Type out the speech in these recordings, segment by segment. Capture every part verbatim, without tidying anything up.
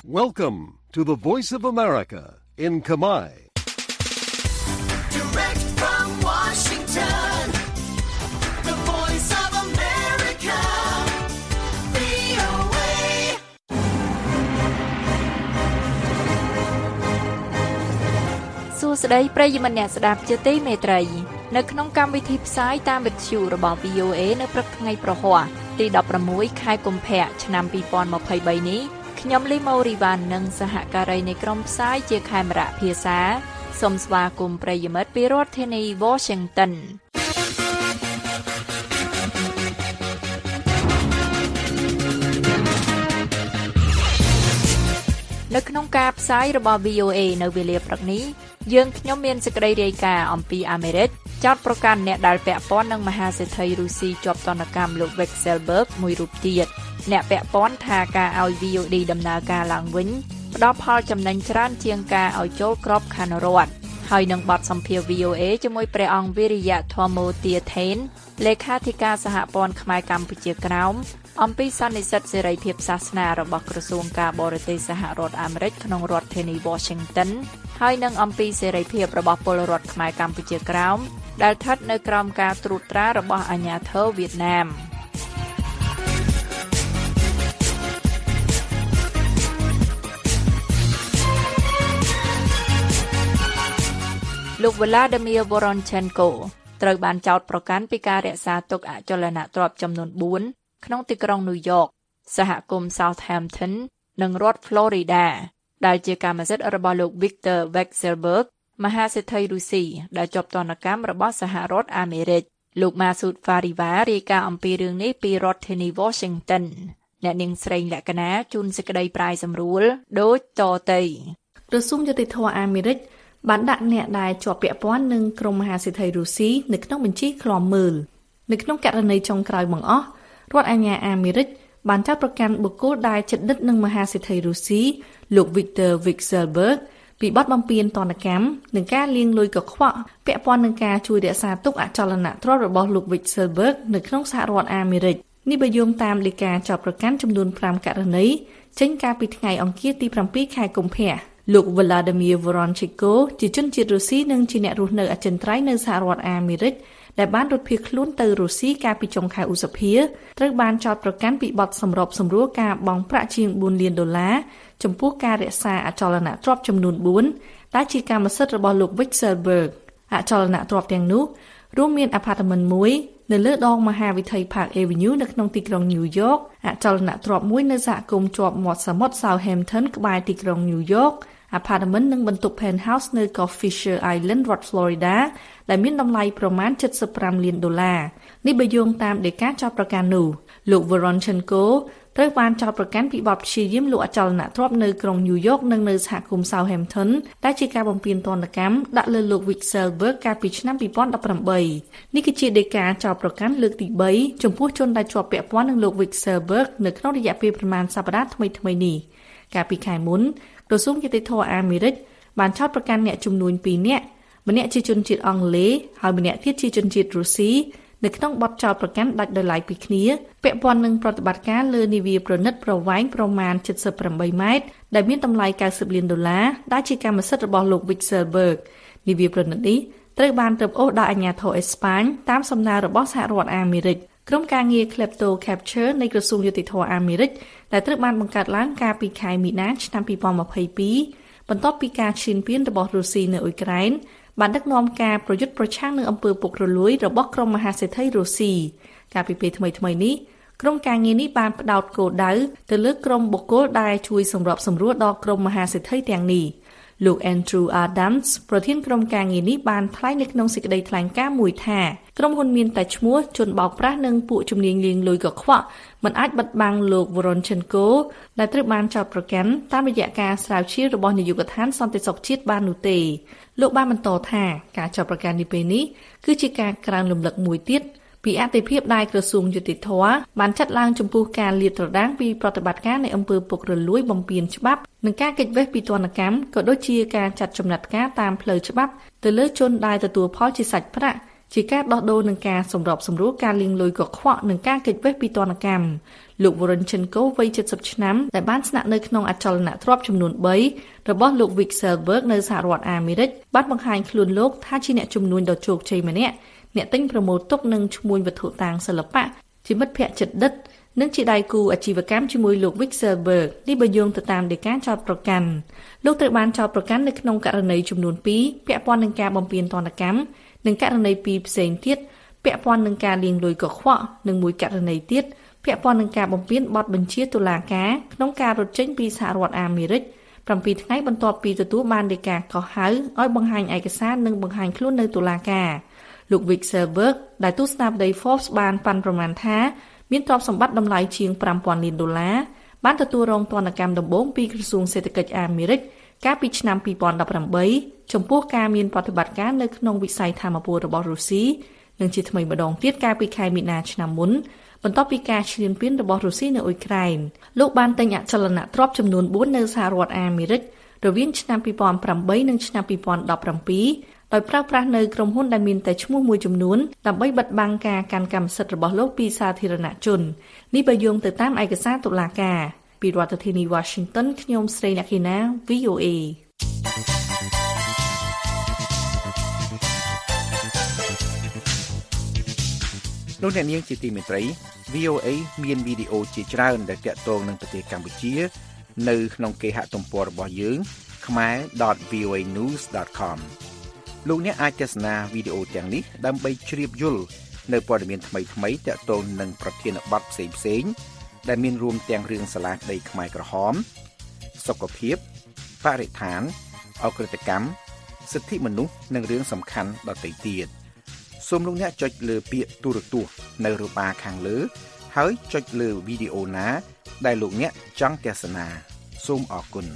Welcome to the Voice of America in Khmer. Direct from Washington, the Voice of America, វី អូ เอសួស្តីប្រិយមិត្តអ្នកស្ដាប់ជាទីមេត្រីនៅក្នុងកម្មវិធីផ្សាយតាមវិទ្យុរបស់ វី អូ เอ នៅព្រឹកថ្ងៃប្រហ័សទីដប់ប្រាំមួយខែកុម្ភៈឆ្នាំពីរពាន់ម្ភៃបីនេះខ្ញុំលីម៉ូរីវ៉ាន់និងសហការីនៃក្រុមផ្សាយជាខេមរៈភាសាសូមស្វាគមន៍ប្រិយមិត្តពីរដ្ឋធានី Washington នៅក្នុងការផ្សាយរបស់ វី អូ เอ នៅវេលាព្រឹកនេះយើងខ្ញុំមានសេចក្តីរាយការណ៍អំពីអាមេរិកចោទប្រកាន់អ្នកដែលពាក់ព័ន្ធនឹងមហាសេដ្ឋីរុស្ស៊ីជាប់ទណ្ឌកម្មលោក Vekselberg មួយរូបទៀតអ្នកពាក់ព័ន្ធថាការឲ្យ វី អូ ឌី ដំណើរការឡើងវិញផ្ដល់ផលចំណេញច្រើនជាងការឲ្យចូលក្របខ័ណ្ឌរដ្ឋហើយនឹងបទសម្ភាសន៍ វី អូ เอ ជាមួយព្រះអង្គវិរិយៈធម្មទាថេនលេខាធិការសហព័ន្ធខ្មែរកម្ពុជាក្រោមអំពីសន្និសីទសេរីភាពសាសនារបស់ក្រសួងការបរទេសសហរដ្ឋអាមេរិកក្នុងរដ្ឋធានី Washington ហើយនឹងអំពីសេរីភាពរបស់ពលរដ្ឋខ្មែរកម្ពុជាក្រោមដែលស្ថិតនៅក្រោមការត្រួតត្រារបស់អាជ្ញាធរវៀតណាមលោក Vladimir Voronchenko ត្រូវបានចោទប្រកាន់ពីការរក្សាទុកអចលនទ្រព្យចំនួនបួនក្នុងទីក្រុងញូវយ៉កសហគមន៍ Southampton និងរដ្ឋ Florida ដែលជាកម្មសិទ្ធិរបស់លោក Viktor Vekselberg មហាសេដ្ឋីរុស្ស៊ីដែលជាប់ទណ្ឌកម្មរបស់សហរដ្ឋអាមេរិកលោក Masood Fariva រាយការណ៍អំពីរឿងនេះពីរដ្ឋធានី Washington អ្នកនាងស្រីលក្ខណាជួនសេចក្តីប្រាយសម្រួលដូចតទៅក្រសួងយុតិធធម៌អាមេរិកបានដាក់អ្នកដែលជាប់ពាក់ព័ន្ធនឹងក្រុមមហាសេដ្ឋីរុស្ស៊ីនៅក្នុងបញ្ជីឃ្លាំមើលនៅក្នុងករណីចុងក្រោយបង្អស់រដ្ឋអាជ្ញាអាមេរិកបានចោទប្រកាន់បុគ្គលដែលជិតដិតនឹងមហាសេដ្ឋីរុស្ស៊ីលោក Viktor Vekselberg ពីបទបំពានទណ្ឌកម្មនិងការលាងលុយកខ្វក់ពាក់ព័ន្ធនឹងការជួយរក្សាទុកអចលនទ្រព្យរបស់លោក Vekselberg នៅក្នុងសហរដ្ឋអាមេរិកនេះបើយោងតាមលេខាចោទប្រកាន់ចំនួនប្រាំករណីចេញកាលពីថ្ងៃអង្គារទីប្រាំពីរខែកុម្ភៈលោក Vladimir Voronchenko ជាជនជាតិរុស្ស៊ីនិងជាអ្នករស់នៅអចិន្ត្រៃយ៍នៅសហរដ្ឋអាមេរិកដែលបានរត់ភៀសខ្លួនទៅរុស្ស៊ីកាលពីចុងខែឧសភាត្រូវបានចោទប្រកាន់ពីបទសម្របសម្រួលការបង់ប្រាក់ជាងបួនលានដុល្លារចំពោះការរក្សាអចលនទ្រព្យចំនួនបួនដែលជាកម្មសិទ្ធិរបស់លោក Vekselberg អចលនទ្រព្យទាំងនោះរួមមានអាផាតមិនមួយនៅលើដងមហាវិថី Park Avenue នៅក្នុងទីក្រុងញូវយ៉កអចលនទ្រព្យមួយនៅសហគមន៍ជាប់មាត់សមុទ្រ Southampton ក្បែរទីក្រុងញូវយ៉កអាផាតមិននិងបន្ទប់ penthouse នៅកោះ Fisher Island រដ្ឋ Florida ដែលមានតម្លៃប្រមាណជិតសិបប្រាំលានដុល្លារនេះបើយោងតាមដីកាចោទប្រកាន់នោះលោក Voronchenko ត្រូវបានចោទប្រកាន់ពីបទព្យាយាមលួចអចលនទ្រព្យនៅក្រុងញូវយ៉កនិងនៅសហគមន៍ Southampton ដែលជាការបំពានទណ្ឌកម្មដាក់លើលោក Vekselberg កាលពីឆ្នាំពីរពាន់ដប់ប្រាំបីនេះគឺជាដីកាចោទប្រកាន់លើកទីបីចំពោះជនដែលជាប់ពាក់ព័ន្ធនឹងលោក Vekselberg នៅក្នុងរយៈពេលប្រមាណសប្តាហ៍ថ្មីៗនេះកាលពីខែមុនក្រសួងយុតិធធម៌អាមេរិកបានចោទប្រកាន់អ្នកចំនួនពីរនាក់ម្នាក់ជាជនជាតិអង់គ្លេសហើយម្នាក់ទៀតជាជនជាតិរុស្ស៊ីនៅក្នុងបទចោទប្រកាន់ដាច់ដោយឡែកពីគ្នាពាក់ព័ន្ធនឹងប្រតិបត្តិការលើនាវាប្រណិតប្រវែងប្រមាណជិតសិបប្រាំបីម៉ែត្រដែលមានតម្លៃកៅសិបលានដុល្លារដែលជាកម្មសិទ្ធិរបស់លោក Vekselberg នាវាប្រណិតនេះត្រូវបានរឹបអូសដោយអាជ្ញាធរអេស្ប៉ាញតាមសំណើរបស់សហរដ្ឋអាមេរិកក្រុមការងារ Klepto Capture នៃក្រសួងយុតិធធម៌អាមេរិកដែលត្រូវបានបង្កើតឡើងកាលពីខែមីនាឆ្នាំពីរពាន់ម្ភៃពីរបន្ទាប់ពីការឈានពានរបស់រុស្ស៊ីនៅអ៊ុយក្រែនបានដឹកនាំការប្រយុទ្ធប្រឆាំងនឹងអំពើពុករលួយរបស់ក្រុមមហាសេដ្ឋីរុស្ស៊ីកាលពីពេលថ្មីៗនេះក្រុមការងារនេះបានផ្ដោតគោលដៅទៅលើក្រុមបុគ្គលដែលជួយសម្របសម្រួលដល់ក្រុមមហាសេដ្ឋីទាំងនេះលោក Andrew Adams ប្រធានក្រុមការងារនេះបានថ្លែងនៅក្នុងសេចក្តីថ្លែងការណ៍មួយថាក្រុមហ៊ុនមានតែឈ្មោះជនបោកប្រាស់និងពួកជំនាញលាងលុយកខ្វក់មិនអាចបិទបាំងលោក Voronchenko ដែលត្រូវបានចោទប្រកាន់តាមរយៈការស្រាវជ្រាវរបស់នាយកដ្ឋានសន្តិសុខជាតិបាននោះទេលោកបានបន្តថាការចោទប្រកាន់នេះពេលនេះគឺជាការក្រើនរំលឹកមួយទៀតពីអតិភិបដែលក្រសួងយុតិធធម៌បានចាត់ឡើងចំពោះការលាតត្រដាងពីប្រតិបត្តិការនៃអំពើពុករលួយបំពានច្បាប់និងការគេចវេះពីទណ្ឌកម្មក៏ដូចជាការចាត់ចំណាត់ការតាមផ្លូវច្បាប់ទៅលើជនដែលទទួលផលជាសាច់ប្រាក់ជាការដោះដូរនឹងការសម្របសម្រួលការលាងលុយកខ្វក់និងការគេចវេះពីទណ្ឌកម្មលោក Voronchenko វ័យ70ឆ្នាំដែលបានស្នាក់នៅក្នុងអចលនទ្រព្យចំនួន3របស់លោក Vekselberg នៅសហរដ្ឋអាមេរិកបានបង្ហាញខ្លួនលោកថាជាអ្នកជំនួញដ៏ជោគជ័យម្នាក់អ្នកទិញប្រមូលទុកនិងឈ្មួញវត្ថុតាងសិល្បៈជាមិត្តភក្តិជិតដិតនិងជាដៃគូអាជីវកម្មជាមួយលោក Vekselberg នេះបើយោងទៅតាមដីកាចោទប្រកាន់លោកត្រូវបានចោទប្រកាន់នៅក្នុងករណីចំនួនពីរពាក់ព័ន្ធនឹងការបំពានទណ្ឌកម្មនិងករណីពីរផ្សេងទៀតពាក់ព័ន្ធនឹងការលាងលុយកខ្វក់និងមួយករណីទៀតពាក់ព័ន្ធនឹងការបំពានបទបញ្ជាតុលាការក្នុងការរត់ចេញពីសហរដ្ឋអាមេរិក7ថ្ងៃបន្ទាប់ពីទទួលបានដីកាកោះហៅឲ្យបង្ហាញឯកសារនិងបង្ហាញខ្លួននៅតុលាការលោក Vekselberg ដែលទូរស្ដាប់ដី Forbes បានប៉ាន់ប្រមាណថាមានទ្រព្យសម្បត្តិតម្លៃជាង5000លានដុល្លារបានទទួលរងទណ្ឌកម្មដំបូងពីក្រសួងសេដ្ឋកិច្ចអាមេរិកកាលពីឆ្នាំ2018ចំពោះការមានប្រតិបត្តិការនៅក្នុងវិស័យថាមពលរបស់រុស្ស៊ីនិងជាថ្មីម្ដងទៀតកាលពីខែមីនាឆ្នាំមុនបន្ទាប់ពីការឈ្លានពានរបស់រុស្ស៊ីនៅអ៊ុយក្រែនលោកបានទិញអចលនទ្រព្យចំនួន4នៅសហរដ្ឋអាមេរិករវាងឆ្នាំ2008និងឆ្នាំ2017ដោយប្រើប្រាស់នៅក្រុមហ៊ុនដែលមានតែឈ្មោះមួយចំនួនដើម្បីបិទបាំងការកាន់កម្មសិទ្ធិរបស់លោកពីសាធារណជននេះបើយោងទៅតាមឯកសារតុលាការពីរដ្ឋធានី Washington ខ្ញុំស្រីអ្នកខេណា វី អូ អេលោកអ្នកនាងជាទីមេត្រី វី អូ អេ មានវីដេអូជាច្រើនដែលទាក់ទងនឹងប្រទេសកម្ពុជានៅក្នុងគេហទំព័ររបស់យើង khmer dot v o a news dot com លោកអ្នកអាចទស្សនាវីដេអូទាំងនេះដើម្បីជ្រាបយល់នៅព័ត៌មានថ្មីៗទាក់ទងនឹងប្រធានបទផ្សេងៗដែលមានរួមទាំងរឿងសាលាដីខ្មែរក្រហមសុខភាពបរិស្ថានអក្រិតកម្មសិទ្ធិមនុស្សនិងរឿងសំខាន់ដទៃទៀតសូមលោកអ្នកចុចលើពាក្យទូរទស្សន៍នៅរបាខាងលើហើយចុចលើវីដេអូណាដែលលោកអ្នកចង់ទស្សនាសូមអរគុណ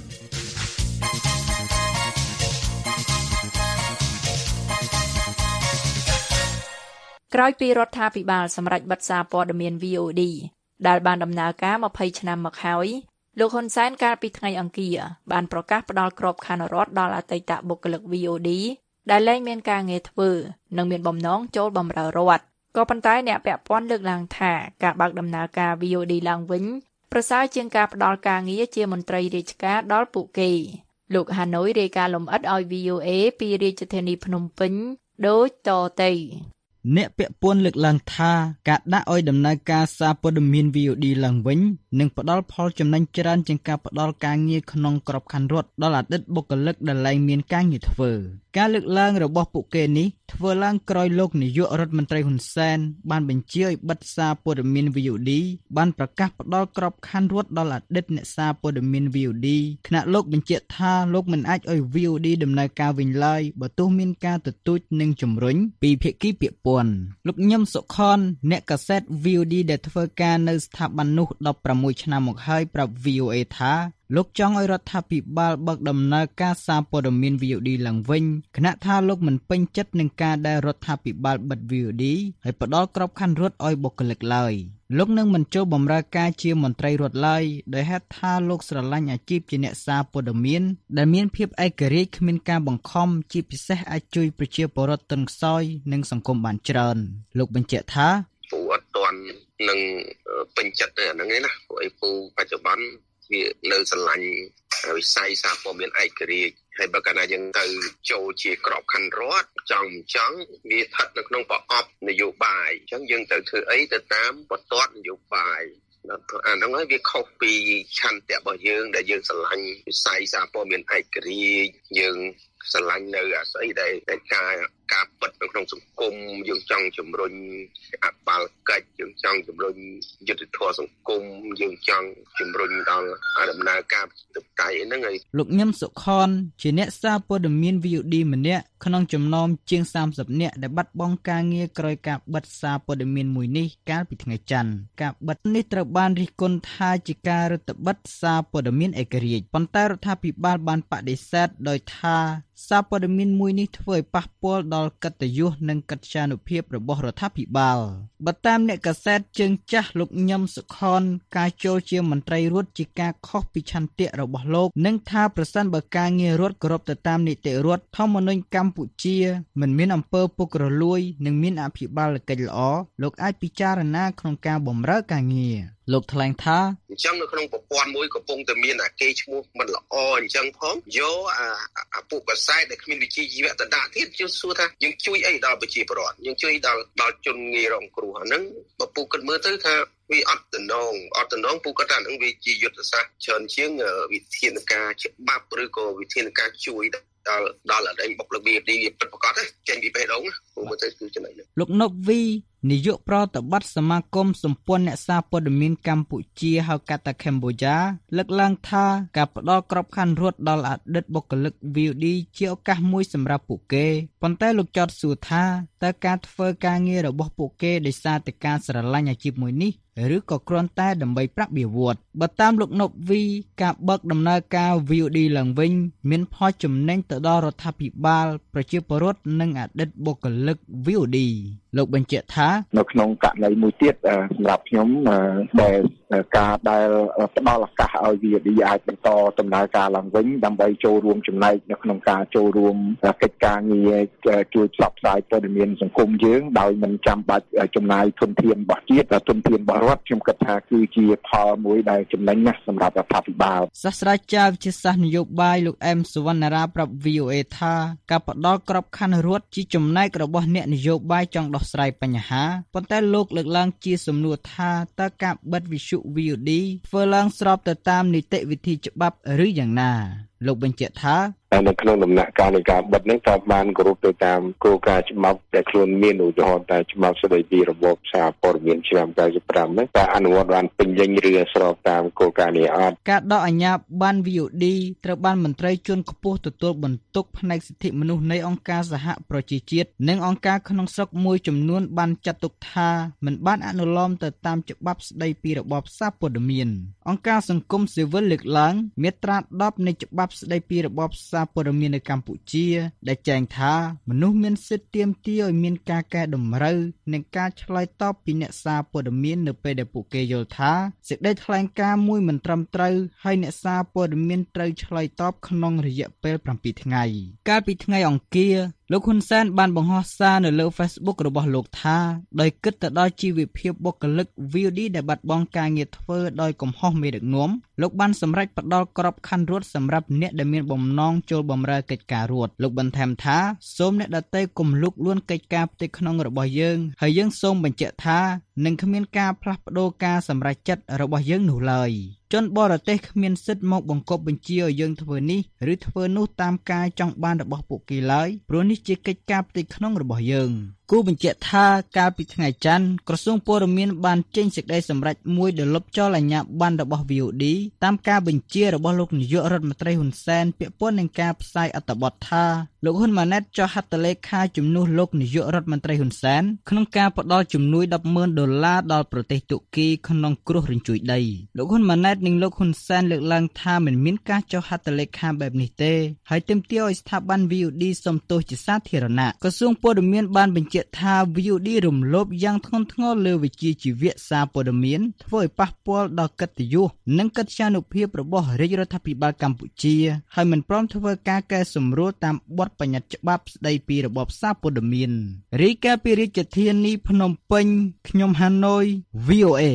ក្រោយពីរដ្ឋាភិបាលសម្រេចបិទសារព័ត៌មាន វី អូ ឌី ដែលបានដំណើរការ20ឆ្នាំមកហើយលោកហ៊ុនសែនកាលពីថ្ងៃអង្គារបានប្រកាសផ្តល់ក្របខ័ណ្ឌរដ្ឋដល់អតីតបុគ្គលិក វី អូ ឌី ដែលលែងមានការងារធ្វើនិងមានបំណងចូលបម្រើរដ្ឋក៏ប៉ុន្តែអ្នកពាក់ព័ន្ធលើកឡើងថាការបើកដំណើរការ វី អូ ឌី ឡើងវិញប្រសើរជាងការផ្តល់ការងារជាមន្ត្រីរាជការដល់ពួកគេលោកហាណូយរាយការណ៍លម្អិតឲ្យ វី អូ អេ ពីរាជធានីភ្នំពេញដូចតទៅអ្នកពាក់ព័ន្ធលើកឡើងថាការដាក់ឲ្យដំណើរការសារព័ត៌មាន វី អូ ឌី ឡើងវិញនឹងផ្ដល់ផលចំណេញច្រើនជាងការផ្ដល់ការងារក្នុងក្របខ័ណ្ឌរដ្ឋដល់អតីតបុគ្គលិកដែលលែងមានការងារធ្វើការលើកឡើងរបស់ពួកគេនេះធ្វើឡើងក្រោយលោកនាយករដ្ឋមន្ត្រីហ៊ុនសែនបានបញ្ជាឲ្យបិទសារព័ត៌មាន វី អូ ឌី បានប្រកាសផ្ដល់ក្របខ័ណ្ឌរដ្ឋដល់អតីតអ្នកសារព័ត៌មាន វី អូ ឌី ខណៈលោកបញ្ជាក់ថាលោកមិនអាចឲ្យ វី អូ ឌី ដំណើរការវិញឡើយបើទោះមានការទទូចនិងជំរុញពីភាគីពាក់ព័ន្ធលោកញឹមសុខនអ្នកកាសែត វី អូ ឌី ដែលធ្វើការនៅស្ថាប័ននោះ16ឆ្នាំមកហើយប្រាប់ វី អូ អេ ថាលោកចង់ឲ្យរដ្ឋាភិបាលបើកដំណើរការសារព័ត៌មាន វី អូ ឌី ឡើងវិញខណៈថាលោកមិនពេញចិត្តនឹងការដែលរដ្ឋាភិបាលបិទ វី អូ ឌី ហើយផ្ដល់ក្របខ័ណ្ឌរដ្ឋឲ្យបុគ្គលិកឡើយលោកនឹងមិនចូលបម្រើការជាមន្ត្រីរដ្ឋឡើយដោយហេតុថាលោកស្រឡាញ់អាជីពជាអ្នកសារព័ត៌មានដែលមានភាពឯករាជ្យគ្មានការបង្ខំជាពិសេសអាចជួយប្រជាពលរដ្ឋទន់ខ្សោយនិងសង្គមបានច្រើនលោកបញ្ជាក់ថាពូអត់ទាន់នឹងពេញចិត្តទេអាហ្នឹងឯណាព្រោះឯពូបច្ចុប្បន្នវានៅស្រឡាញ់វិស័យសារព័ត៌មានឯករាជ្យហើយបើកាលណាយើងទៅចូលជាក្របខ័ណ្ឌរដ្ឋចង់មិនចង់វាស្ថិតនៅក្នុងប្រអប់នយោបាយអញ្ចឹងយើងត្រូវធ្វើអីទៅតាមបន្ទាត់នយោបាយអាហ្នឹងហើយវាខុសពីឆន្ទៈរបស់យើងដែលយើងស្រឡាញ់វិស័យសារព័ត៌មានឯករាជ្យយើងស្រឡាញ់នៅអាស្អីដែលការការពិតនៅក្នុងសង្គមយើងចង់ជំរុញអបាលកិច្ចយើងចង់ជំរុញយុត្តិធម៌សង្គមយើងចង់ជំរុញដល់ដំណើរការប្រជាធិបតេយ្យហ្នឹងហើយលោកញឹមសុខនជាអ្នកសារព័ត៌មាន វី អូ ឌី ម្នាក់ក្នុងចំណោមជាង30នាក់ដែលបាត់បង់ការងារក្រោយការបិទសារព័ត៌មានមួយនេះកាលពីថ្ងៃច័ន្ទការបិទនេះត្រូវបានរិះគន់ថាជាការរឹតបន្តឹងសារព័ត៌មានឯករាជ្យប៉ុន្តែរដ្ឋាភិបាលបានបដិសេធដោយថាសារព័ត៌មានមួយនេះធ្វើឲ្យប៉ះពាល់ដល់កិត្តិយសនិងកិត្យានុភាពរបស់រដ្ឋាភិបាលបើតាមអ្នកកាសែតជើងចាស់លោកញឹមសុខនការចូលជាមន្ត្រីរដ្ឋជាការខុសពីឆន្ទៈរបស់លោកនិងថាប្រសិនបើការងាររដ្ឋគោរពទៅតាមនីតិរដ្ឋធម្មនុញ្ញកម្ពុជាមិនមានអំពើពុករលួយនិងមានអភិបាលកិច្ចល្អលោកអាចពិចារណាក្នុងការបម្រើការងារលោកថ្លែងថាអញ្ចឹងនៅក្នុងប្រព័ន្ធមួយកំពុងតែមានអាគេឈ្មោះមិនល្អអញ្ចឹងផងយកអាអាពួកកសែតដែលគ្មានវិជ្ជាជីវៈទៅដាក់ទៀតយើងសួរថាយើងជួយអីដល់ប្រជាពលរដ្ឋយើងជួយដល់ដល់ជនងាយរងគ្រោះអាហ្នឹងបើពូគិតមើលទៅថាវាអត់តំណងអត់តំណងពូគាត់ថាហ្នឹងវាជាយុទ្ធសាស្ត្រច្រើនជាងវិធានការច្បាប់ឬក៏វិធានការជួយដល់ដល់អីបុគ្គលិក វី ឌី ពិតប្រាកដចេញពីបេះដូងពូមើលទៅគឺចំណុចនេះលោកណុកវីនាយកប្រតិបត្តិសមាគមសម្ព័ន្ធអ្នកសារព័ត៌មានកម្ពុជាហៅកាត់ថា Cambodia លើកឡើងថាការផ្ដល់ក្របខ័ណ្ឌរដ្ឋដល់អតីតបុគ្គលិក វី អូ ឌី ជាឱកាសមួយសម្រាប់ពួកគេប៉ុន្តែលោកចោទសួរថាតើការធ្វើការងាររបស់ពួកគេដោយសារតែការស្រឡាញ់អាជីពមួយនេះឬក៏គ្រាន់តែដើម្បីប្រាក់បៀវត្សបើតាមលោកណុកវីការបើកដំណើរការ វី អូ ឌី ឡើងវិញមានផលចំណេញទៅដល់រដ្ឋាភិបាលប្រជាពលរដ្ឋនិងអតីតបុគ្គលិក វី អូ ឌី លោកបញ្ជាក់ថានៅក្នុងករណីមួយទៀតសម្រាប់ខ្ញុំដែលការដែលផ្ដល់ឱកាសឲ្យ វី អូ ឌី អាចបន្តដំណើរការឡើងវិញដើម្បីចូលរួមចំណែកនៅក្នុងការចូលរួមកិច្ចការងារជួយផ្សព្វផ្សាយព័ត៌មានសង្គមយើងដោយមិនចាំបាច់ចំណាយធនធានរបស់ជាតិធនធានរបស់រដ្ឋខ្ញុំគិតថាគឺជាផលមួយដែលចំណេញណាស់សម្រាប់រដ្ឋាភិបាលសាស្ត្រាចារ្យវិទ្យាសាស្ត្រនយោបាយលោកអែមសុវណ្ណារាប្រាប់ វី អូ អេ ថាការផ្ដល់ក្របខ័ណ្ឌរដ្ឋជាចំណែករបស់អ្នកនយោបាយចង់ដោះស្រាយបញ្ហាប៉ុន្តែលោកលើកឡើងជាសំណួរថាតើការបិទវិទ្យុ វី អូ ឌី ធ្វើឡើងស្របទៅតាមនីតិវិធីច្បាប់ឬយ៉ាងណាលោកបញ្ជាក់ថានៅក្នុងដំណាក់កាលនៃការបិទនេះតាមបានគោរពទៅតាមគោលការណ៍ច្បាប់ដែលខ្លួនមានឧទាហរណ៍តែច្បាប់ស្តីពីរបបសារព័ត៌មានឆ្នាំ៩៥នេះតែអនុវត្តបានពេញលេញឬស្របតាមគោលការណ៍នេះអត់ការដកអាជ្ញាប័ណ្ណ វី អូ ឌី ត្រូវបានមន្ត្រីជាន់ខ្ពស់ទទួលបន្ទុកផ្នែកសិទ្ធិមនុស្សនៃអង្គការសហប្រជាជាតិនិងអង្គការក្នុងស្រុកមួយចំនួនបានចាត់ទុកថាមិនបានអនុលោមទៅតាមច្បាប់ស្តីពីរបបសារព័ត៌មានអង្គការសង្គមស៊ីវិលលើកឡើងមាត្រាដប់នៃច្បាប់ស្តីពីរបបសារព័ត៌មាននៅកម្ពុជាដែលចែងថាមនុស្សមានសិទ្ធិទាមទារឲ្យមានការកែតម្រូវនិងការឆ្លើយតបពីអ្នកសារព័ត៌មាននៅពេលដែលពួកគេយល់ថាសេចក្តីថ្លែងការណ៍មួយមិនត្រឹមត្រូវហើយអ្នកសារព័ត៌មានត្រូវឆ្លើយតបក្នុងរយៈពេលប្រាំពីរថ្ងៃកាលពីថ្ងៃអង្គារលោកហ៊ុនសែនបានបង្ហោះសារនៅលើ Facebook របស់លោកថាដោយគិតទៅដល់ជីវភាពបុគ្គលិក វី អូ ឌី ដែលបាត់បង់ការងារធ្វើដោយកំហុសមេដឹកនាំលោកបានសម្រេចផ្ដល់ក្របខ័ណ្ឌរដ្ឋសម្រាប់អ្នកដែលមានបំណងចូលបម្រើកិច្ចការរដ្ឋលោកបន្ថែមថាសូមអ្នកដទៃកុំលួចលួនកិច្ចការផ្ទៃក្នុងរបស់យើងហើយយើងសូមបញ្ជាក់ថានឹងគ្មានការផ្លាស់ប្ដូរការសម្រេចចិត្តរបស់យើងនោះឡើយជនបរទេសគ្មានសិទ្ធិមកបង្គាប់បញ្ជាឲ្យយើងធ្វើនេះឬធ្វើនោះតាមការចង់បានរបស់ពួកគេឡើយព្រោះនេះជាកិច្ចការផ្ទៃក្នុងរបស់យើងគូបញ្ជាក់ថាកាលពីថ្ងៃច័ន្ទក្រសួងព័ត៌មានបានចេញសេចក្តីសម្រេចមួយដែលលុបចោលអាជ្ញាប័ណ្ណរបស់ វី អូ ឌី តាមការបញ្ជារបស់លោកនាយករដ្ឋមន្ត្រីហ៊ុនសែនពាក់ព័ន្ធនឹងការផ្សាយអត្ថបទថាលោកហ៊ុនម៉ាណែតចុះហត្ថលេខាជំនួសលោកនាយករដ្ឋមន្ត្រីហ៊ុនសែនក្នុងការផ្ដល់ជំនួយ ដប់ម៉ឺនដុល្លារដល់ប្រទេសតុគីក្នុងគ្រោះរញ្ជួយដីលោកហ៊ុនម៉ាណែតនិងលោកហ៊ុនសែនលើកឡើងថាមិនមានការចុះហត្ថលេខាបែបនេះទេហើយទាមទារឲ្យស្ថាប័ន វី អូ ឌី សុំទោសជាសាធារណៈក្រសួងព័ត៌មានបានបញ្ជាក់ថា វី អូ ឌី រំលោភយ៉ាងធ្ងន់ធ្ងរលើវិជ្ជាជីវៈសារព័ត៌មានធ្វើឲ្យប៉ះពាល់ដល់កិត្តិយសនិងកិត្យានុភាពរបស់រាជរដ្ឋាភិបាលកម្ពុជាហើយមិនព្រមធ្វើការកែសម្រួលតាមបទបញ្ញត្តិច្បាប់ស្តីពីរបបសារព័ត៌មានរាយការណ៍ពីរាជធានីភ្នំពេញខ្ញុំហាណូយ វី អូ អេ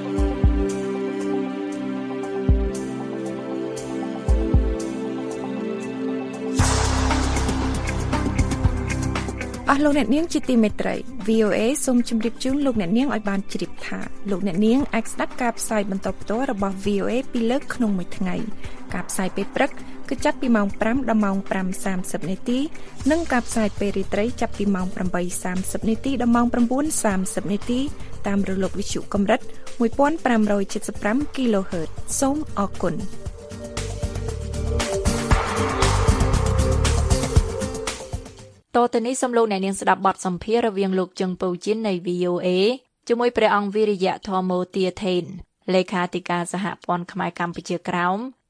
អស់លោកអ្នកនាងជាទីមេត្រី វី អូ អេ សូមជម្រាបជូនលោកអ្នកនាងឲ្យបានជ្រាបថាលោកអ្នកនាងអាចស្ដាប់ការផ្សាយបន្តផ្ទាល់របស់ វី អូ អេ ពីរលើកក្នុងមួយថ្ងៃការផ្សាយពេលព្រឹកគឺចាប់ពីម៉ោងប្រាំដល់ម៉ោងប្រាំសាមសិបនាទីនិងការផ្សាយពេលរាត្រីចាប់ពីម៉ោងប្រាំបីសាមសិបនាទីដល់ម៉ោងប្រាំបួនសាមសិបនាទីតាមរលកវិទ្យុកម្រិតមួយពាន់ប្រាំរយседមប្រាំ គីឡូហឺត សូមអរគុណតទៅនេះសូមលោកអ្នកនាងស្ដាប់បទសម្ភាសន៍រវាងលោកជឹងពៅជិននៃ វី អូ អេ ជាមួយព្រះអង្គវិរិយធម្មោទាថេនលេខាធិការសហព័ន្ធខ្មែរកម្ពុជាក្រោម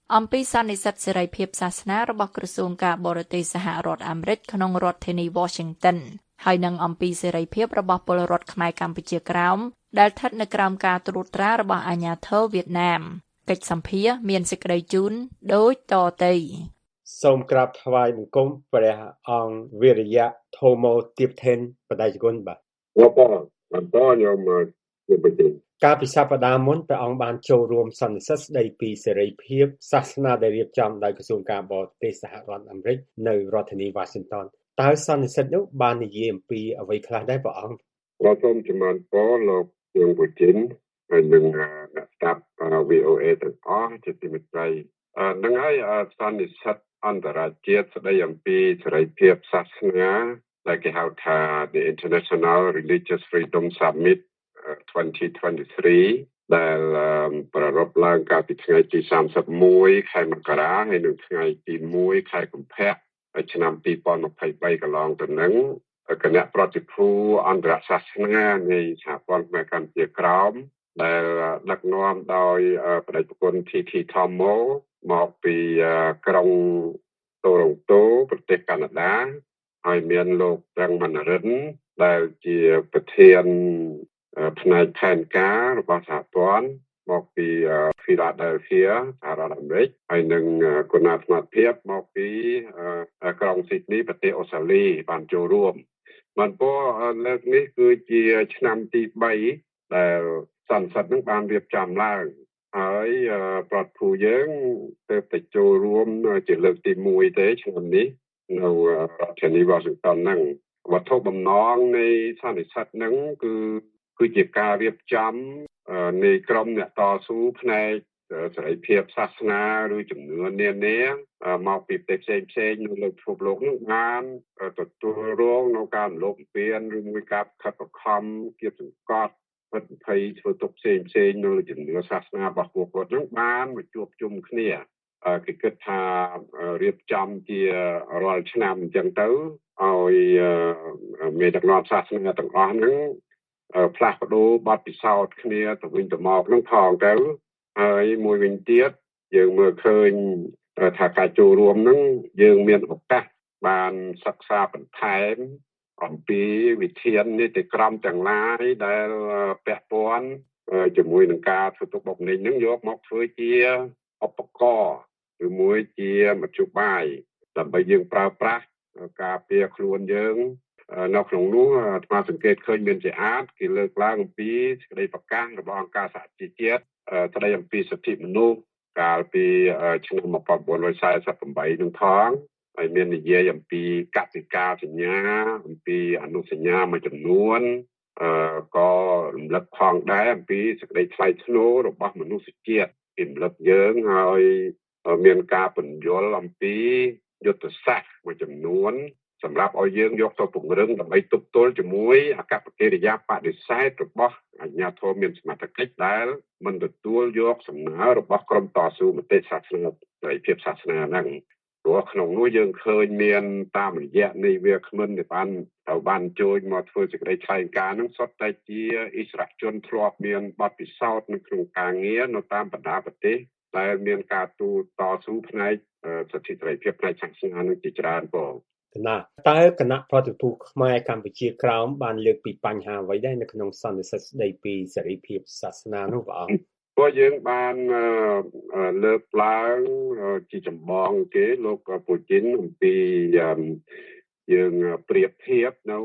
អំពីសន្និសីទសេរីភាពសាសនារបស់ក្រសួងការបរទេសសហរដ្ឋអាមេរិកក្នុងរដ្ឋធានី Washington ហើយនឹងអំពីសេរីភាពរបស់ពលរដ្ឋខ្មែរកម្ពុជាក្រោមដែលស្ថិតនៅក្រោមការត្រួតត្រារបស់អាជ្ញាធរវៀតណាមកិច្ចសម្ភារមានសេចក្តីជូនដូចតទៅសូមក្រាបថ្វាយបង្គំព្រះអង្គវិរិយៈធម្មទាបថេនបដិគុណបាទលោកបងបន្តខ្ញុំជាប្រជែងកាលពីសប្តាហ៍មុនព្រះអង្គបានចូលរួមសន្និសីទស្តីពីសេរីភាពសាសនាដែលរៀបចំដោយក្រសួងការបរទេសសហរដ្ឋអាមេរិកនៅរដ្ឋធានី Washington តើសន្និសីទនោះបាននិយាយអំពីអ្វីខ្លះដែរព្រះអង្គបាទសូមជំរាបសួរលោកយើងប្រជែងហើយនឹងអ្នកស្ដាប់ វី អូ អេ ទាំងអស់ជាទីមេត្រីនឹងហើយសន្និសីទអន្តរជាតិស្តីអំពីសេរីភាពសាសនាដែលគេហៅថា The International Religious Freedom Summit twenty twenty-three ដែលប្រារព្ធឡើងកាលពីថ្ងៃទីសាមសិបមួយខែមករាហើយនៅថ្ងៃទីមួយខែកុម្ភៈឆ្នាំពីរពាន់ម្ភៃបីកន្លងទៅនឹងគណៈប្រតិភូអន្តរសាសនានៃសហព័ន្ធខ្មែរកម្ពុជាក្រោមដែលដឹកនាំដោយបដិប្រគុណ ធី ធី Thomo មកពីក្រុងតូរ៉ុងតូប្រទេសកាណាដាហើយមានលោកប្រឹងមនរិនដែលជាប្រធានផ្នែកផែនការរបស់សហព័ន្ធមកពី Philadelphia សហរដ្ឋអាមេរិកហើយនឹងគណៈសមាជិកមកពីក្រុង Sydney ប្រទេសអូស្ត្រាលីបានចូលរួមបានពោលលើកនេះគឺជាឆ្នាំទីបីដែលសន្និសីទនឹងបានរៀបចំឡើងហើយប្រតិភូយើងទើបតែចូលរួមជាលើកទីមួយទេឆ្នាំនេះនៅរដ្ឋធានី Washington ហ្នឹងវត្ថុបំណងនៃសន្និសីទហ្នឹងគឺគឺជាការរៀបចំនៃក្រុមអ្នកតស៊ូផ្នែកសេរីភាពសាសនាឬជំនឿនានាមកពីប្រទេសផ្សេងៗនៅលើពិភពលោកនោះបានទទួលរងនៅការរំលោភបំពានឬមួយការខិតបង្ខំគៀបសង្កត់ពិតភ័យធ្វើទុកផ្សេងផ្សេងនៅលើជំនឿសាសនារបស់ពួកគាត់នឹងបានមកជួបជុំគ្នាគេគិតថារៀបចំជារាល់ឆ្នាំអញ្ចឹងទៅឲ្យមេដឹកនាំសាសនាទាំងអស់ហ្នឹងផ្លាស់ប្ដូរបទពិសោធន៍គ្នាទៅវិញទៅមកនឹងផងទៅហើយមួយវិញទៀតយើងមើលឃើញថាការចូលរួមនឹងយើងមានឱកាសបានសិក្សាបន្ថែមអំពីវិធាននីតិក្រមទាំងឡាយដែលពាក់ព័ន្ធជាមួយនឹងការធ្វើទុកបុកម្នេញនឹងយកមកធ្វើជាឧបករណ៍ឬមួយជាមធ្យោបាយដើម្បីយើងប្រើប្រាស់ការពារខ្លួនយើងនៅក្នុងនោះអាត្មាសង្កេតឃើញមានជាអាចគេលើកឡើងអំពីសេចក្តីប្រកាសរបស់អង្គការសហជីវជាតិស្តីអំពីសិទ្ធិមនុស្សកាលពីឆ្នាំmột nghìn bốn trăm bốn mươi támនឹងផងហើយមាននិយាយអំពីកតិកាសញ្ញាអំពីអនុសញ្ញាមួយចំនួនអឺក៏រំលឹកផងដែរអំពីសេចក្តីថ្លៃថ្នូររបស់មនុស្សជាតិរំលឹកយើងហើយមានការពន្យល់អំពីយុទ្ធសាស្ត្រមួយចំនួនសម្រាប់ឲ្យយើងយកទៅពង្រឹងដើម្បីទប់ទល់ជាមួយអកប្បកិរិយាបដិសេធរបស់អាជ្ញាធរមានសមត្ថកិច្ចដែលមិនទទួលយកសំណើរបស់ក្រុមតស៊ូមតិសាសនាសេរីភាពសាសនាហ្នឹងព្រោះក្នុងនោះយើងឃើញមានតាមរយៈនៃវាគ្មិនដែលបានត្រូវបានជួយមកធ្វើសេចក្តីថ្លែងការណ៍ហ្នឹងសុទ្ធតែជាអិសរាជជនធ្លាប់មានបទពិសោធន៍នៅក្នុងការងារនៅតាមបណ្ដាប្រទេសដែលមានការទូតស៊ូផ្នែកសិទ្ធិសេរីភាពផ្នែកសាសនានឹងជាច្រើនផងណាតើគណៈប្រតិភូខ្មែរកម្ពុជាក្រោមបានលើកពីបញ្ហាអ្វីដែរនៅក្នុងសន្និសីទស្តីពីសេរីភាពសាសនានោះបងពួកយើងបានលើកឡើងជាចម្បងគេលោកពូជីនអំពីយើងប្រៀបធៀបនៅ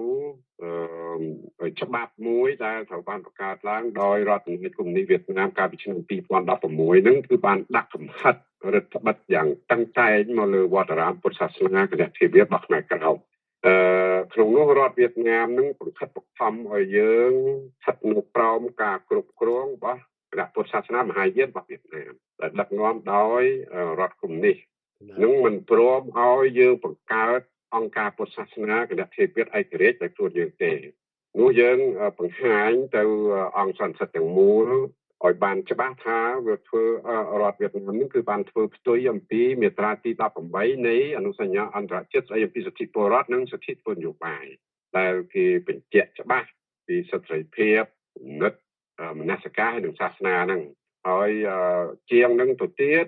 ច្បាប់មួយដែលត្រូវបានបង្កើតឡើងដោយរដ្ឋាភិបាលកុម្មុយនីសវៀតណាមកាលពីឆ្នាំពីរពាន់ដប់ប្រាំមួយហ្នឹងគឺបានដាក់កំហិតរដ្ឋបិទយ៉ាងតឹងតែងមកលើវត្តអារាមពុទ្ធសាសនាគណនេយ្យភាពរបស់ខ្មែរក្រោមអឺក្នុងនោះរដ្ឋវៀតណាមនឹងបង្ខិតបង្ខំឲ្យយើងស្ថិតនៅក្រោមការគ្រប់គ្រងរបស់គណៈពុទ្ធសាសនាមហាយានរបស់វៀតណាមដែលដឹកនាំដោយរដ្ឋកុម្មុយនីសនឹងមិនព្រមឲ្យយើងបង្កើតអង្គការពុទ្ធសាសនាគណនេយ្យភាពឯករាជ្យដោយខ្លួនយើងទេនោះយើងបង្ហាញទៅអង្គសន្និសីទទាំងមូលឲ្យបានច្បាស់ថាវាធ្វើរដ្ឋវៀតណាមនេះគឺបានធ្វើផ្ទុយអំពីមាត្រាទីដប់ប្រាំបីនៃអនុសញ្ញាអន្តរជាតិស្តីអំពីសិទ្ធិពលរដ្ឋនិងសិទ្ធិពលនយោបាយដែលគេបញ្ជាក់ច្បាស់ពីសិទ្ធិសេរីភាពគំនិតមនសិការនិងសាសនាហ្នឹងហើយជាងនឹងទៅទៀត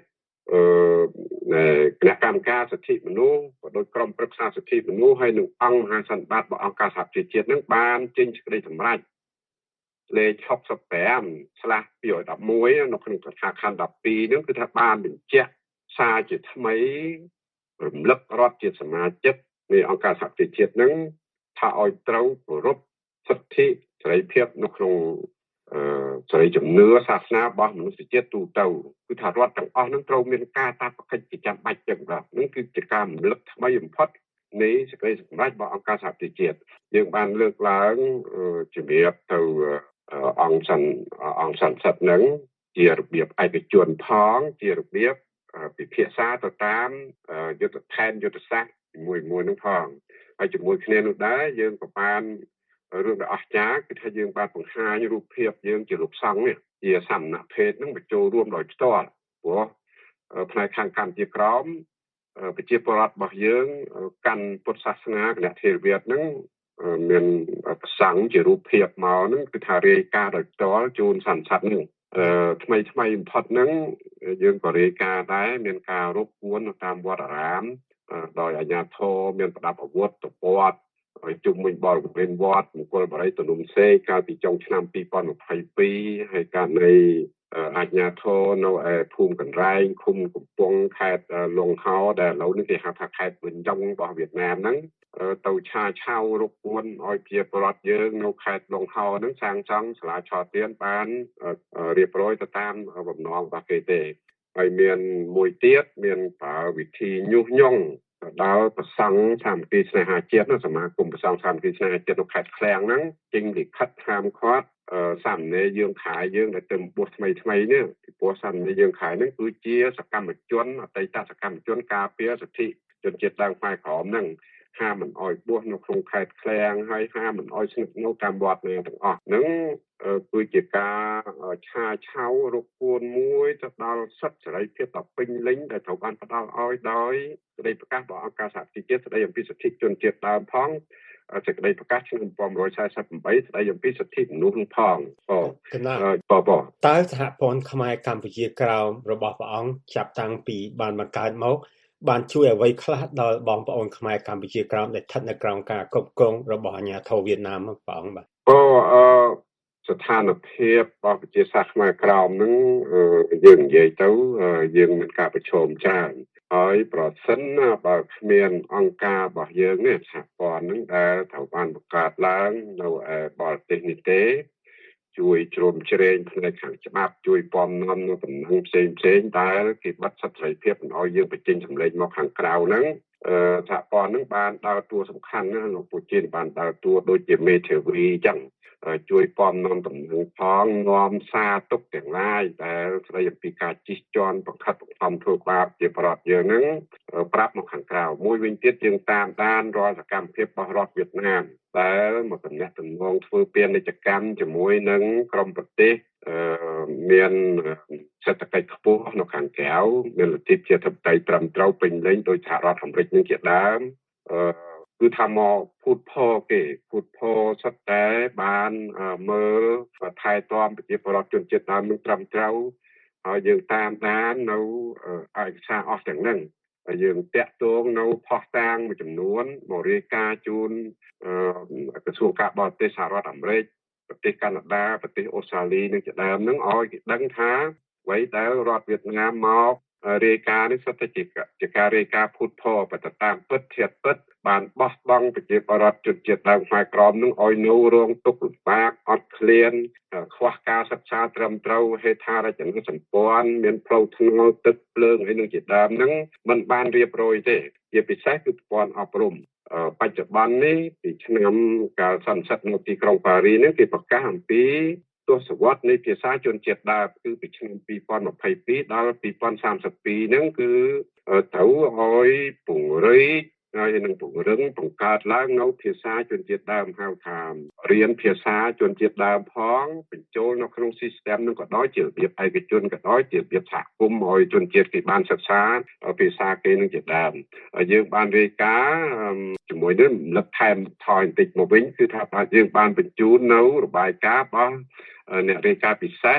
អឺគណៈកម្មការសិទ្ធិមនុស្សក៏ដោយក្រុមប្រឹក្សាសិទ្ធិមនុស្សហើយនឹងអង្គមហាសន្និបាតរបស់អង្គការសហប្រជាជាតិនឹងបានចេញសេចក្តីសម្រេចលេខหกสิบห้า ស្លាស់ពីរដប់មួយនៅក្នុងកថាខណ្ឌដប់ពីរនឹងគឺថាបានបញ្ជាក់សារជាថ្មីរំលឹករដ្ឋជាសមាជិកនៃអង្គការសហប្រជាជាតិនឹងថាឲ្យត្រូវគោរពសិទ្ធិសេរីភាពនៅក្នុងអឺសេរីជំនឿសាសនារបស់មនុស្សជាតិទូទៅគឺថារដ្ឋទាំងអស់នឹងត្រូវមានការតាបកិច្ចជាចាំបាច់ចឹងបាទនឹងគឺជាការរំលឹកថ្មីបំផុតនៃសេចក្តីសម្រេចរបស់អង្គការសហប្រជាជាតិយើងបានលើកឡើងជំរាបទៅអង្គសន្តិអង្គសន្តិសិទ្ធិនឹងជារបៀបឯកជនផងជារបៀបពិភាក្សាទៅតាមយុទ្ធផែនយុទ្ធសាស្ត្រមួយមួយនឹងផងហើយជាមួយគ្នានោះដែរយើងក៏បានរឿងដ៏អស្ចារ្យគឺថាយើងបានបង្ហាញរូបភាពយើងជាលោកសង្ឃនេះជាសាមណភេទនឹងបញ្ចូលរួមដោយផ្ទាល់ព្រោះផ្នែកខាងកម្ពុជាក្រមប្រជាពលរដ្ឋរបស់យើងកាន់ពុទ្ធសាសនាគណៈថេរវាទនឹងមានប្រសង់ជារូបភាពមកនឹងគឺថារាយការណ៍ដោយផ្ទាល់ជូនសន្និសីទនឹងថ្មីថ្មីបំផុតហ្នឹងយើងក៏រាយការណ៍ដែរមានការរកគួននៅតាមវត្តអារាមដោយអាជ្ញាធរមានប្រដាប់អាវុធទៅព័ទ្ធឲ្យជុំវិញបរិវេណវត្តមង្គលបរិយទំនុំសេកាលពីចុងឆ្នាំពីរពាន់ម្ភៃពីរហើយការនៃអាជ្ញាធរនៅឯភូមិកណ្រែងឃុំកំពង់ខេត្តលង្ហោដែលឥឡូវនេះគេហៅថាខេត្តវិញយ៉ុងរបស់វៀតណាមហ្នឹងទៅឆាឆៅរកគួនឲ្យជាប្រវត្តិយើងនៅខេត្តលង្ហោហ្នឹងសាងសង់សាលាឆទានបានរៀបរយទៅតាមបំណងរបស់គេទេហើយមានមួយទៀតមានប្រើវិធីញុះញង់ដល់ប្រសង់សាមគ្គីស្នេហាជាតិសមាគមប្រសង់សាមគ្គីស្នេហាជាតិនៅខេត្តឃ្លាំងហ្នឹងចេញលិខិតហាមឃាត់សាមណេរយើងខែយើងដែលទៅបួសថ្មីថ្មីនេះពីព្រោះសាមណេរយើងខែហ្នឹងគឺជាសកម្មជនអតីតសកម្មជនការពារសិទ្ធិជនជាតិដើមខ្មែរក្រមហ្នឹងហាមមិនអោយបួសនៅក្នុងខេត្តឃ្លាំងហើយហាមមិនអោយស្នាក់នៅតាមវត្តណាទាំងអស់ហ្នឹងគឺជាការឆាឆៅរកគួនមួយទៅដល់សិទ្ធិសេរីភាពដ៏ពេញលេញដែលត្រូវបានផ្ដល់ឲ្យដោយសេចក្តីប្រកាសរបស់អង្គការសហប្រជាជាតិស្តីអំពីសិទ្ធិជនជាតិដើមផងសេចក្តីប្រកាសឆ្នាំmột nghìn chín trăm bốn mươi támស្តីអំពីសិទ្ធិមនុស្សផងបបបតើសហព័ន្ធខ្មែរកម្ពុជាក្រោមរបស់ព្រះអង្គចាប់តាំងពីបានបង្កើតមកបានជួយអ្វីខ្លះដល់បងប្អូនខ្មែរកម្ពុជាក្រោមដែលស្ថិតនៅក្រោមការគ្រប់គ្រងរបស់អាជ្ញាធរវៀតណាមព្រះអង្គបាទអូអឺស្ថានភាពរបស់ប្រជាសាស្ត្រខ្មែរក្រោមនឹងយើងនិយាយទៅយើងមានការប្រឈមច្រើនហើយប្រសិនបើគ្មានអង្គការរបស់យើងនេះសហព័ន្ធនឹងដែលត្រូវបានបង្កើតឡើងនៅបរទេសនេះទេជួយជ្រោមជ្រែងផ្នែកខាងច្បាប់ជួយពំនាំនៅដំណឹងផ្សេងផ្សេងដែលគេបាត់សិទ្ធិសេរីភាពមិនឲ្យយើងបញ្ចេញសម្លេងមកខាងក្រៅហ្នឹងសហព័ន្ធនឹងបានដើរតួសំខាន់ណាស់លោកពូជិនបានដើរតួដូចជាមេធាវីអញ្ចឹងជួយពំនាំដំណឹងផងនាំសារទុកទាំងឡាយដែលស្ដីអំពីការជិះជាន់បង្ខិតបង្ខំធ្វើបាបជាប្រដ្ឋយើងហ្នឹងប្រាប់មកខាងក្រៅមួយវិញទៀតយើងតាមដានរាល់សកម្មភាពរបស់រដ្ឋវៀតណាមដែលមកតំណែងតំណងធ្វើពាណិជ្ជកម្មជាមួយនឹងក្រុមប្រទេសមានសេដ្ឋកិច្ចខ្ពស់នៅខាងក្រៅមានលទ្ធិជាធិបតេយ្យត្រឹមត្រូវពេញលេញដោយសហរដ្ឋអាមេរិកនឹងជាដើមគឺថាមកភូតផគេភូតផសុទ្ធតែបានមើលថែទាំប្រជាពលរដ្ឋជនជាតិដើមនឹងត្រឹមត្រូវហើយយើងតាមដាននៅឯកសារអស់ទាំងហ្នឹងហើយយើងតាក់ទងនៅផុសតាងមួយចំនួនមករាយការណ៍ជូនក្រសួងការបរទេសសហរដ្ឋអាមេរិកប្រទេសកាណាដាប្រទេសអូស្ត្រាលីនឹងជាដើមហ្នឹងឲ្យគេដឹងថាអ្វីដែលរដ្ឋវៀតណាមមករាយការណ៍នេះសុទ្ធតែជាការរាយការណ៍ភូតផបទៅតាមពិតធាតុពិតបានបោះបង់ប្រជាពលរដ្ឋជនជាតិដើមខ្មែរក្រមនឹងឲ្យនៅរងទុក្ខលំបាកអត់ឃ្លានខ្វះការសិក្សាត្រឹមត្រូវហេដ្ឋារចនាសម្ព័ន្ធមានផ្លូវថ្នល់ទឹកភ្លើងអីនឹងជាដើមហ្នឹងมันបានរៀបរយទេជាពិសេសគឺប្រព័ន្ធអប់រំបច្ចុប្បន្ននេះពីឆ្នាំកាលសន្និសីទនៅទីក្រុងប៉ារីសនេះគេប្រកាសអំពីទសវត្សរ៍នៃភាសាជនជាតិដើមគឺពីឆ្នាំពីរពាន់ម្ភៃពីរដល់ពីរពាន់សាមសិបពីរហ្នឹងគឺត្រូវឲ្យពង្រីកហើយនឹងពង្រឹងបង្កើតឡើងនៅភាសាជនជាតិដើមហៅថារៀនភាសាជនជាតិដើមផងបញ្ចូលនៅក្នុង system នឹងក៏ដោយជារបៀបឯកជនក៏ដោយជារបៀបសហគមន៍ឲ្យជនជាតិគេបានសិក្សាភាសាគេនឹងជាដើមយើងបានរាយការណ៍ជាមួយនឹងលឹកថែមថយបន្តិចមកវិញគឺថាយើងបានបញ្ជូននៅរបាយការណ៍របស់អ្នករាយការណ៍ពិសេស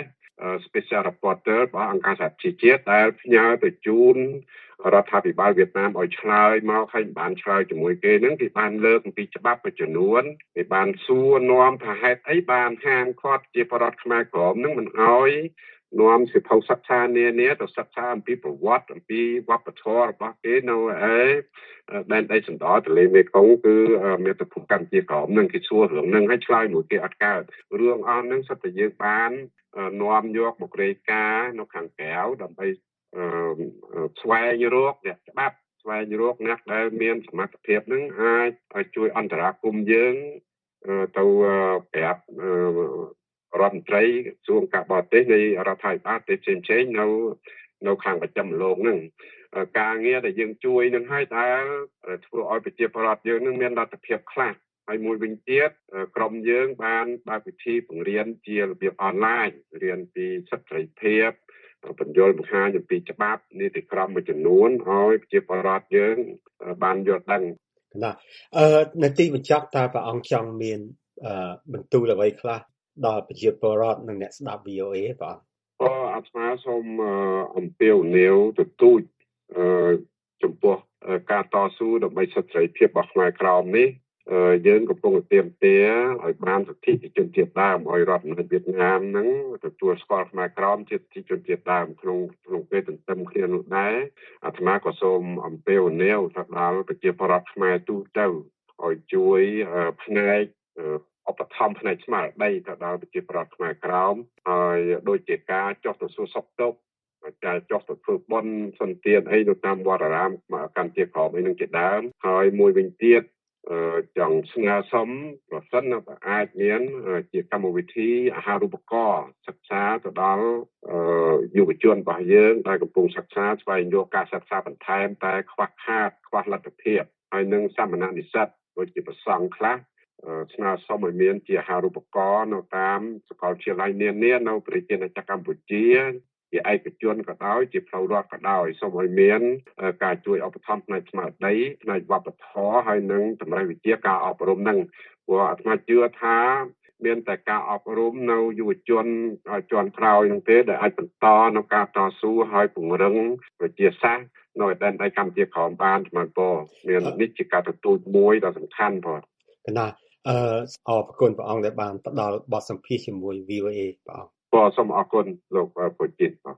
Special Reporter របស់អង្គការសហជីវជាតិដែលផ្ញើទៅជូនរដ្ឋាភិបាលវៀតណាមឲ្យឆ្លើយមកហើយបានឆ្លើយជាមួយគេហ្នឹងគេបានលើកអំពីច្បាប់មួយចំនួនគេបានសួរនាំថាហេតុអីបានហាមឃាត់ជាបរដ្ឋខ្មែរក្រមហ្នឹងមិនឲ្យនាំសិភៅសិក្សានានាទៅសិក្សាអំពីប្រវត្តិអំពីវប្បធម៌របស់គេនៅឯដែនដីសណ្ដោទន្លេមេគង្គគឺមាតុភូមិកម្ពុជាក្រមនឹងគេសួររឿងហ្នឹងឲ្យឆ្លើយមួយគេអត់កើតរឿងអស់ហ្នឹងសិតតែយើងបាននាំយកមករាយការណ៍នៅខាងក្រៅដើម្បីស្វែងរកអ្នកច្បាប់ស្វែងរកអ្នកដែលមានសមត្ថភាពហ្នឹងអាចឲ្យជួយអន្តរាគមន៍យើងទៅប្រាប់រដ្ឋមន្ត្រីក្រសួងការបរទេសនៃរដ្ឋាភិបាលផ្សេងៗនៅនៅខាងប្រចាំលោកហ្នឹងការងារដែលយើងជួយនឹងឲ្យតែធ្វើឲ្យប្រជាពលរដ្ឋយើងនឹងមានលទ្ធភាពខ្លះហើយមួយវិញទៀតក្រុមយើងបានបើកវិធីបង្រៀនជារបៀបអនឡាញរៀនពីសិទ្ធិសេរីភាពបញ្យល់បង្ហាញអំពីច្បាប់នីតិក្រមមួយចំនួនឲ្យប្រជាពលរដ្ឋយើងបានយល់ដឹងណាអឺនៅទីបញ្ចប់តើព្រះអង្គចង់មានអឺបន្ទូលអ្វីខ្លះដល់ប្រជាពលរដ្ឋនិងអ្នកស្ដាប់ វី អូ អេ បាទក៏អាត្មាសូមអំពាវនាវទទូចអឺចំពោះការតស៊ូដើម្បីសិទ្ធិសេរីភាពរបស់ខ្មែរក្រមនេះយើងកំពុងតែទាមទារឲ្យបានសិទ្ធិជនជាតិដើមឲ្យរដ្ឋអាភិបាលវៀតណាមហ្នឹងទទួលស្គាល់ខ្មែរក្រមជាសិទ្ធិជនជាតិដើមក្នុងក្នុងពេលទន្ទឹមគ្នានោះដែរអាត្មាក៏សូមអំពាវនាវទៅដល់ប្រជាពលរដ្ឋខ្មែរទូទៅឲ្យជួយផ្នែកឧបត្ថម្ភផ្នែកស្មារតីទៅដល់ប្រជាពលរដ្ឋខ្មែរក្រមហើយដូចជាការចុះទៅសួរសុខទុក្ខការចុះទៅធ្វើបុណ្យសន្តានអីនៅតាមវត្តអារាមកម្ពុជាក្រមអីនឹងជាដើមហើយមួយវិញទៀតចង់ស្នើសុំប្រសិនបើអាចមានជាកម្មវិធីអាហារូបករណ៍សិក្សាទៅដល់យុវជនរបស់យើងដែលកំពុងសិក្សាស្វែងរកការសិក្សាបន្ថែមតែខ្វះខាតខ្វះលទ្ធភាពហើយនឹងសាមញ្ញនិស្សិតដូចជាប្រសង់ខ្លះស្នើសុំឲ្យមានជាអាហារូបករណ៍នៅតាមសាកលវិទ្យាល័យនានានៅប្រជាណាចក្រកម្ពុជាជាឯកជនក៏ដោយជាផ្លូវរដ្ឋក៏ដោយសូមឲ្យមានការជួយឧបត្ថម្ភផ្នែកស្មារតីផ្នែកវប្បធម៌ហើយនឹងតម្រូវវិជាការអប់រំនឹងព្រោះអាត្មាជឿថាមានតែការអប់រំនៅយុវជនជាន់ក្រោយនឹងទេដែលអាចបន្តនៅការតស៊ូហើយពង្រឹងប្រជាសាស្ត្រនៅដែនដីកម្ពុជាក្រោមបានស្មើពោមាននេះជាការទទួលមួយដ៏សំខាន់ផងកណាអឺអរគុណព្រះអង្គដែលបានផ្ដល់បទសម្ភាសន៍ជាមួយ វី អូ អេ ព្រះអង្គបាទសូមអរគុណលោកប្រជិតបាទ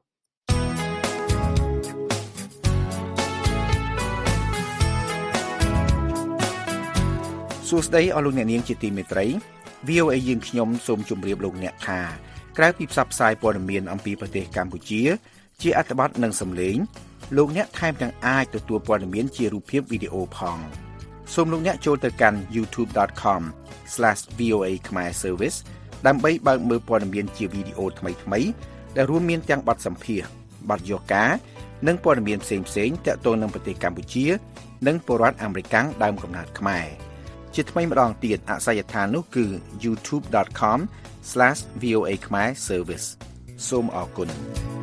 សួស្តីអស់លោកអ្នកនាងជាទីមេត្រី វី អូ អេ យើងខ្ញុំសូមជម្រាបលោកអ្នកថាក្រៅពីផ្សព្វផ្សាយព័ត៌មានអំពីប្រទេសកម្ពុជាជាអត្ថបទនិងសំឡេងលោកអ្នកថែមទាំងអាចទទួលព័ត៌មានជារូបភាពវីដេអូផងសូមលោកអ្នកចូលទៅកាន់ ยูทูบ ដอท คอม ស្លេស វី អូ เอ Khmer Service ដើម្បីបើកមើលព័ត៌មានជាវីដេអូថ្មីៗដែលរួមមានទាំងបទសម្ភាសន៍បទយកការនិងព័ត៌មានផ្សេងៗទាក់ទងនឹងប្រទេសកម្ពុជានិងពលរដ្ឋអាមេរិកដើមកំណើតខ្មែរជាថ្មីម្ដងទៀតអាសយដ្ឋាននោះគឺ ยูทูบ ដอท คอม ស្លេស វី អូ เอ Khmer Service សូមអរគុណ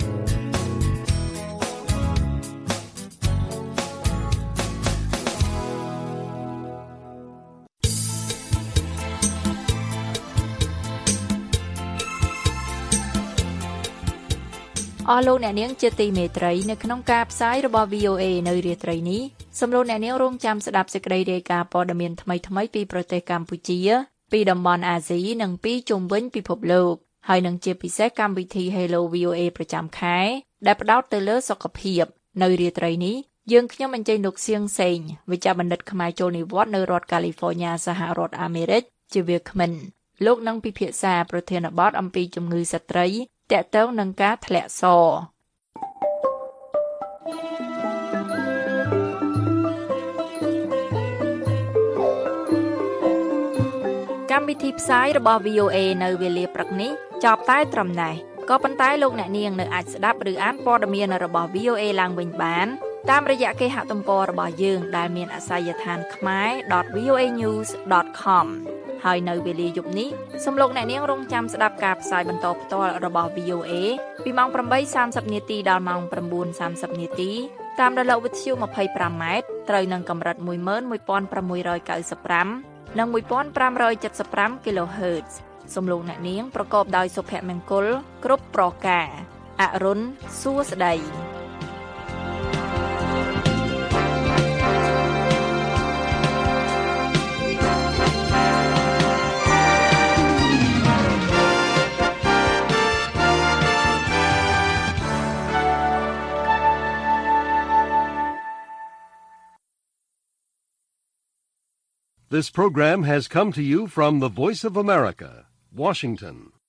អស់លោកអ្នកនាងជាទីមេត្រីនៅក្នុងការផ្សាយរបស់ វី អូ អេ នៅរាត្រីនេះសូមលោកអ្នកនាងរងចាំស្ដាប់សេចក្តីរាយការណ៍ព័ត៌មានថ្មីៗពីប្រទេសកម្ពុជាពីតំបន់អាស៊ីនិងពីជុំវិញពិភពលោកហើយនឹងជាពិសេសកម្មវិធី Hello វី អូ អេ ប្រចាំខែដែលផ្ដោតទៅលើសុខភាពនៅរាត្រីនេះយើងខ្ញុំអញ្ជើញលោកសៀងសេងវិជ្ជបណ្ឌិតខ្មែរចូលនិវត្តន៍នៅរដ្ឋ California សហរដ្ឋអាមេរិកជាវាគ្មិនលោកនឹងពិភាក្សាប្រធានបទអំពីជំងឺស្ត្រីតាក់ទងនឹងការធ្លាក់សកម្មវិធីផ្សាយរបស់ វី អូ អេ នៅវេលាព្រឹកនេះចប់តែត្រឹមនេះក៏ប៉ុន្តែលោកអ្នកនាងនៅអាចស្ដាប់ឬអានព័ត៌មានរបស់ វី អូ អេ ឡើងវិញបានតាមរយៈគេហទំព័ររបស់យើងដែលមានអាសយដ្ឋាន ខមេរ ដត វី អូ អេ ញូស ដត ខម ហើយនៅវេលាយប់នេះសូមលោកអ្នកនាងរងចាំស្ដាប់ការផ្សាយបន្តផ្ទាល់របស់ វី អូ អេ ពីម៉ោង ប្រាំបីសាមសិប នាទីដល់ម៉ោង ប្រាំបួនសាមសិប នាទីតាមរលកវិទ្យុ ម្ភៃប្រាំ ម៉ែត្រត្រូវនឹងកម្រិត មួយម៉ឺនមួយពាន់ប្រាំមួយរយកៅសិបប្រាំ និង មួយពាន់ប្រាំរយចិតសិបប្រាំ គីឡូហឺតសំលោកអ្នកនាងប្រកបដោយសុភមង្គលគ្រប់ប្រការអរុនសួស្តី This program has come to you from the Voice of America, Washington.